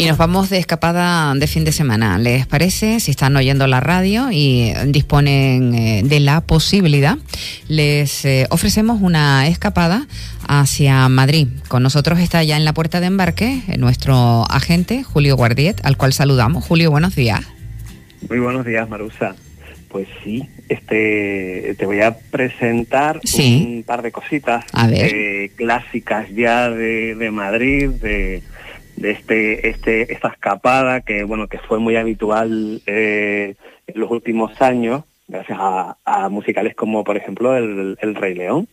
Y nos vamos de escapada de fin de semana. ¿Les parece? Si están oyendo la radio y disponen de la posibilidad, les ofrecemos una escapada hacia Madrid. Con nosotros está ya en la puerta de embarque nuestro agente, Julio Guardiet, al cual saludamos. Julio, buenos días. Muy buenos días, Marusa. Pues sí, te voy a presentar un par de cositas clásicas ya de Madrid, de esta escapada que fue muy habitual en los últimos años, gracias a musicales como, por ejemplo, el Rey León.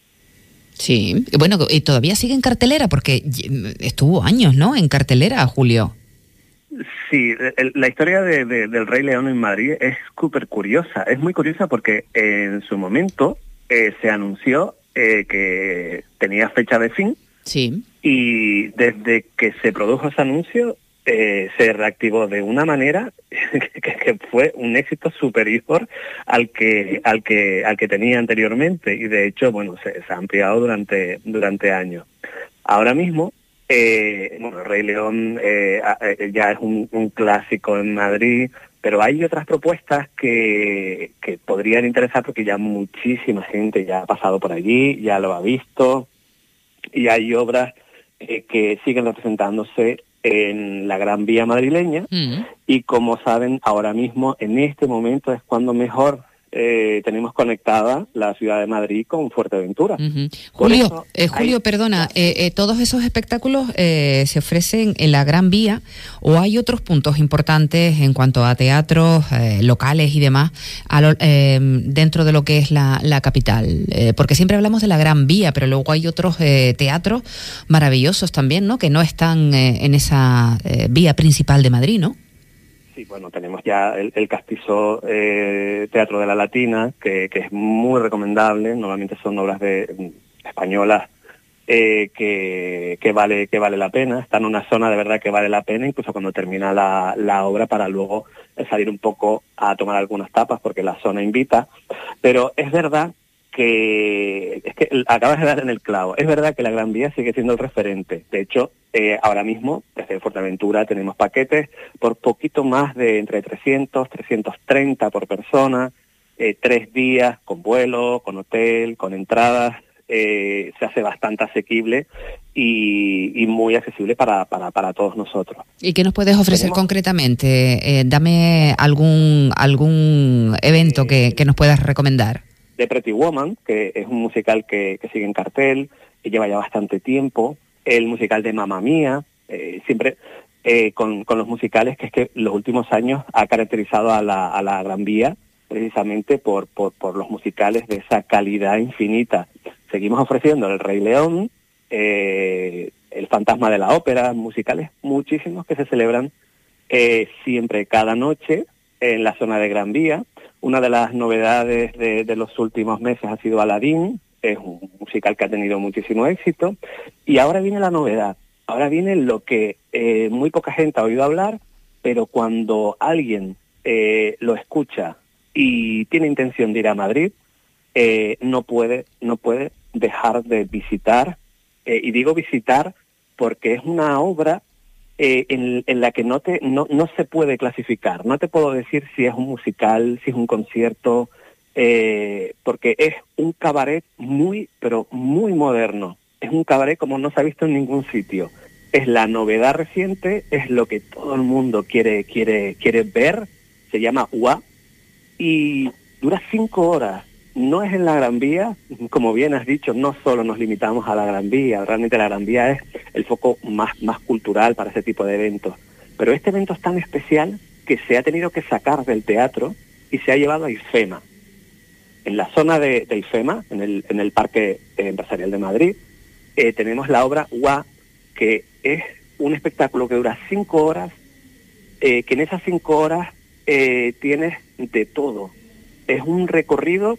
Sí, bueno, y todavía sigue en cartelera, porque estuvo años, ¿no?, en cartelera, Julio. Sí, la historia del Rey León en Madrid es súper curiosa. Es muy curiosa porque en su momento se anunció que tenía fecha de fin. Sí. Y desde que se produjo ese anuncio, se reactivó de una manera que fue un éxito superior al que tenía anteriormente. Y de hecho, se ha ampliado durante años. Ahora mismo, el Rey León ya es un clásico en Madrid, pero hay otras propuestas que podrían interesar porque ya muchísima gente ya ha pasado por allí, ya lo ha visto, y hay obras que siguen representándose en la Gran Vía madrileña, y como saben, ahora mismo, en este momento, es cuando mejor tenemos conectada la ciudad de Madrid con Fuerteventura. Julio, perdona, ¿todos esos espectáculos se ofrecen en la Gran Vía o hay otros puntos importantes en cuanto a teatros locales y demás dentro de lo que es la capital? Porque siempre hablamos de la Gran Vía, pero luego hay otros teatros maravillosos también, ¿no?, que no están en esa vía principal de Madrid, ¿no? Sí, tenemos ya el Castizo Teatro de la Latina, que es muy recomendable. Normalmente son obras españolas que vale la pena. Está en una zona de verdad que vale la pena, incluso cuando termina la obra, para luego salir un poco a tomar algunas tapas, porque la zona invita. Pero es verdad que acabas de dar en el clavo. Es verdad que la Gran Vía sigue siendo el referente. De hecho, ahora mismo, desde Fuerteventura, tenemos paquetes por poquito más de entre 300, 330 por persona, 3 días con vuelo, con hotel, con entradas. Se hace bastante asequible y muy accesible para todos nosotros. ¿Y qué nos puedes ofrecer concretamente? Dame algún evento que nos puedas recomendar. The Pretty Woman, que es un musical que sigue en cartel, que lleva ya bastante tiempo. El musical de Mamma Mía, siempre con los musicales que es que los últimos años ha caracterizado a la Gran Vía, precisamente por los musicales de esa calidad infinita. Seguimos ofreciendo El Rey León, El Fantasma de la Ópera, musicales muchísimos que se celebran siempre, cada noche, en la zona de Gran Vía. Una de las novedades de los últimos meses ha sido Aladín, es un musical que ha tenido muchísimo éxito. Y ahora viene la novedad, ahora viene lo que muy poca gente ha oído hablar, pero cuando alguien lo escucha y tiene intención de ir a Madrid, no puede dejar de visitar, y digo visitar porque es una obra en la que no se puede clasificar. No te puedo decir si es un musical, si es un concierto, porque es un cabaret muy, pero muy moderno. Es un cabaret como no se ha visto en ningún sitio. Es la novedad reciente, es lo que todo el mundo quiere ver. Se llama UA y dura 5 horas. No es en la Gran Vía, como bien has dicho, no solo nos limitamos a la Gran Vía, realmente la Gran Vía es el foco más cultural para ese tipo de eventos. Pero este evento es tan especial que se ha tenido que sacar del teatro y se ha llevado a IFEMA. En la zona de IFEMA, en el Parque Empresarial de Madrid, tenemos la obra UA, que es un espectáculo que dura 5 horas, que en esas 5 horas tienes de todo. Es un recorrido.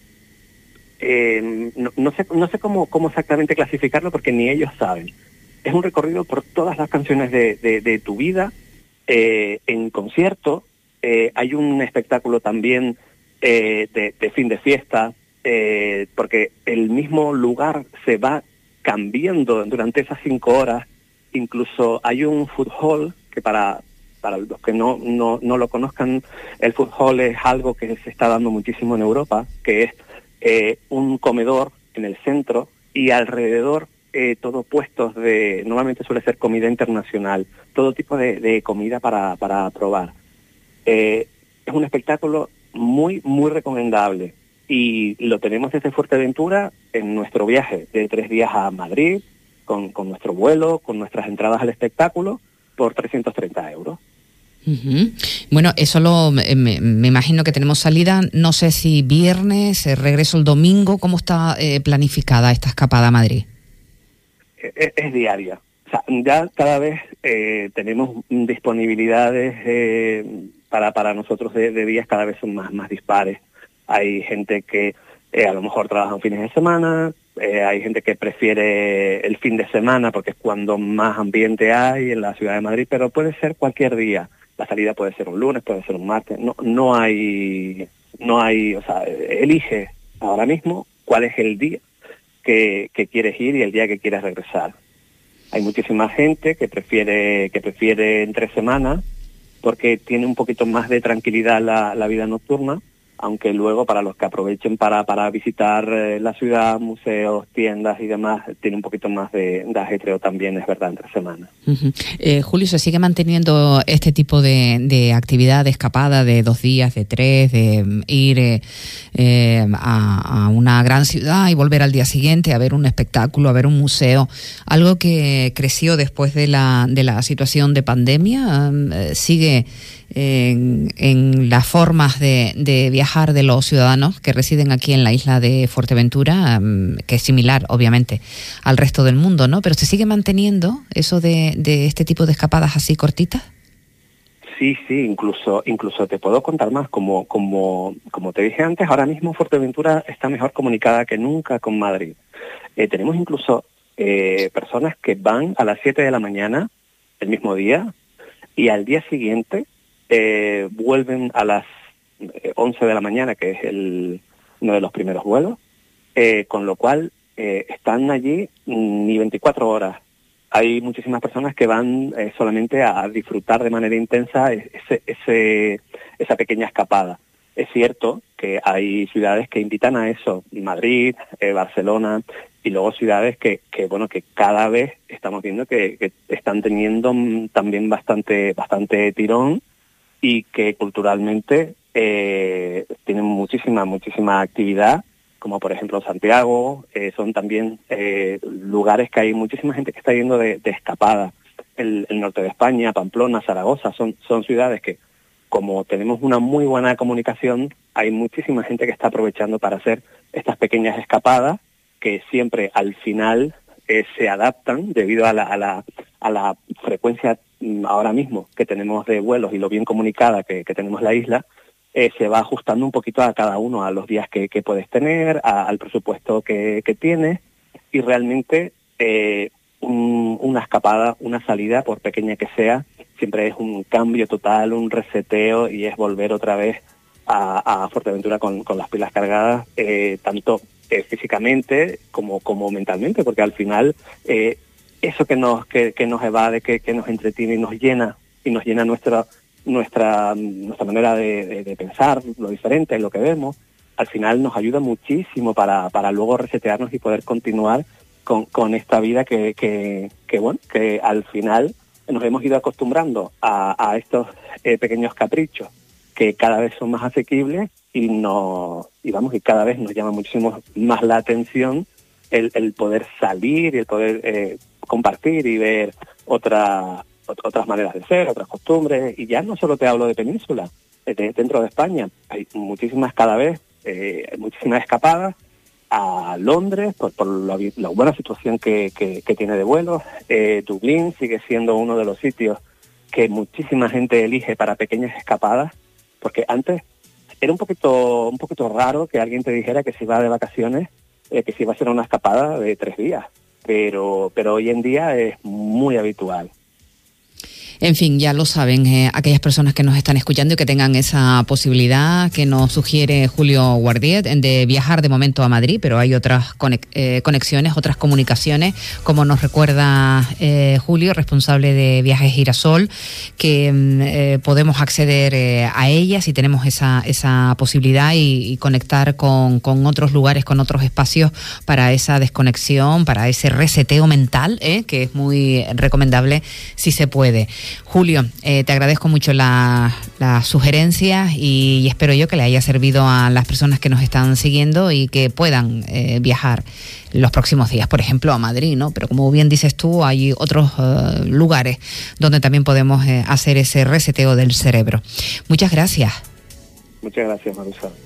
No sé cómo exactamente clasificarlo, porque ni ellos saben. Es un recorrido por todas las canciones de tu vida, en concierto. Hay un espectáculo también de fin de fiesta, porque el mismo lugar se va cambiando durante esas 5 horas. Incluso hay un food hall que para los que no lo conozcan, el food hall es algo que se está dando muchísimo en Europa, que es un comedor en el centro y alrededor todo puestos normalmente suele ser comida internacional, todo tipo de comida para probar. Es un espectáculo muy, muy recomendable y lo tenemos desde Fuerteventura en nuestro viaje de 3 días a Madrid, con nuestro vuelo, con nuestras entradas al espectáculo, por 330 euros. Uh-huh. Bueno, eso me imagino que tenemos salida, no sé si viernes, regreso el domingo. ¿Cómo está planificada esta escapada a Madrid? Es diaria. O sea, ya cada vez tenemos disponibilidades para nosotros de días, cada vez son más dispares. Hay gente que a lo mejor trabaja fines de semana, hay gente que prefiere el fin de semana porque es cuando más ambiente hay en la ciudad de Madrid, pero puede ser cualquier día. La salida puede ser un lunes, puede ser un martes, no hay, o sea, elige ahora mismo cuál es el día que quieres ir y el día que quieres regresar. Hay muchísima gente que prefiere entre semanas porque tiene un poquito más de tranquilidad la vida nocturna, aunque luego para los que aprovechen para visitar la ciudad, museos, tiendas y demás, tiene un poquito más de ajetreo también, es verdad, entre semanas. Uh-huh. Julio, ¿se sigue manteniendo este tipo de actividad de escapada de 2 días, de 3, de ir a una gran ciudad y volver al día siguiente a ver un espectáculo, a ver un museo? Algo que creció después de la situación de pandemia, sigue en las formas de viajar de los ciudadanos que residen aquí en la isla de Fuerteventura, que es similar, obviamente, al resto del mundo, ¿no? Pero ¿se sigue manteniendo eso de este tipo de escapadas así cortitas? Sí, incluso te puedo contar más. Como te dije antes, ahora mismo Fuerteventura está mejor comunicada que nunca con Madrid. Tenemos incluso personas que van a las 7 de la mañana el mismo día y al día siguiente vuelven a las 11 de la mañana, que es uno de los primeros vuelos, con lo cual están allí ni 24 horas. Hay muchísimas personas que van solamente a disfrutar de manera intensa esa pequeña escapada. Es cierto que hay ciudades que invitan a eso, Madrid, Barcelona, y luego ciudades que cada vez estamos viendo que están teniendo también bastante tirón y que culturalmente tienen muchísima actividad, como por ejemplo Santiago. Son también lugares que hay muchísima gente que está yendo de escapada. El norte de España, Pamplona, Zaragoza, son ciudades que, como tenemos una muy buena comunicación, hay muchísima gente que está aprovechando para hacer estas pequeñas escapadas, que siempre al final se adaptan debido a la frecuencia ahora mismo que tenemos de vuelos y lo bien comunicada que tenemos la isla. Se va ajustando un poquito a cada uno, a los días que puedes tener, al presupuesto que tienes, y realmente una escapada, una salida, por pequeña que sea, siempre es un cambio total, un reseteo, y es volver otra vez a Fuerteventura con las pilas cargadas, tanto físicamente como mentalmente, porque al final eso que nos evade, que nos entretiene y nos llena nuestra manera de pensar, lo diferente, lo que vemos, al final nos ayuda muchísimo para luego resetearnos y poder continuar con esta vida que al final nos hemos ido acostumbrando a estos pequeños caprichos que cada vez son más asequibles y cada vez nos llama muchísimo más la atención el poder salir y el poder compartir y ver otras maneras de ser, otras costumbres. Y ya no solo te hablo de península, dentro de España hay muchísimas muchísimas escapadas a Londres por la buena situación que tiene de vuelos. Dublín sigue siendo uno de los sitios que muchísima gente elige para pequeñas escapadas, porque antes era un poquito raro que alguien te dijera que si va de vacaciones, que si va a ser una escapada de 3 días, pero hoy en día es muy habitual. En fin, ya lo saben, aquellas personas que nos están escuchando y que tengan esa posibilidad que nos sugiere Julio Guardiet de viajar de momento a Madrid, pero hay otras conexiones, otras comunicaciones, como nos recuerda Julio, responsable de Viajes Girasol, que podemos acceder a ellas y tenemos esa posibilidad y conectar con otros lugares, con otros espacios para esa desconexión, para ese reseteo mental, que es muy recomendable si se puede. Julio, te agradezco mucho las sugerencias y espero yo que le haya servido a las personas que nos están siguiendo y que puedan viajar los próximos días, por ejemplo, a Madrid, ¿no? Pero como bien dices tú, hay otros lugares donde también podemos hacer ese reseteo del cerebro. Muchas gracias. Muchas gracias, Marusa.